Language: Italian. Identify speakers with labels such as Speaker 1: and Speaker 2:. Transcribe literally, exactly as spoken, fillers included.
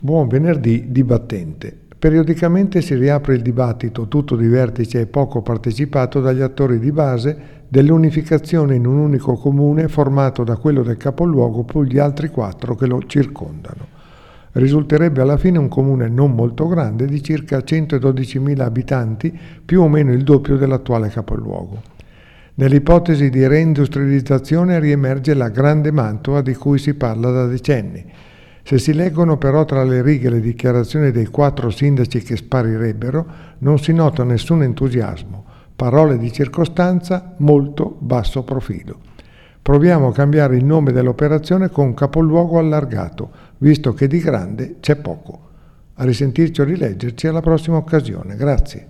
Speaker 1: Buon venerdì dibattente. Periodicamente si riapre il dibattito, tutto di vertice e poco partecipato dagli attori di base, dell'unificazione in un unico comune formato da quello del capoluogo più gli altri quattro che lo circondano. Risulterebbe alla fine un comune non molto grande di circa centododicimila abitanti, più o meno il doppio dell'attuale capoluogo. Nell'ipotesi di reindustrializzazione riemerge la grande Mantova di cui si parla da decenni. Se si leggono però tra le righe le dichiarazioni dei quattro sindaci che sparirebbero, non si nota nessun entusiasmo, parole di circostanza, molto basso profilo. Proviamo a cambiare il nome dell'operazione con capoluogo allargato, visto che di grande c'è poco. A risentirci o rileggerci alla prossima occasione. Grazie.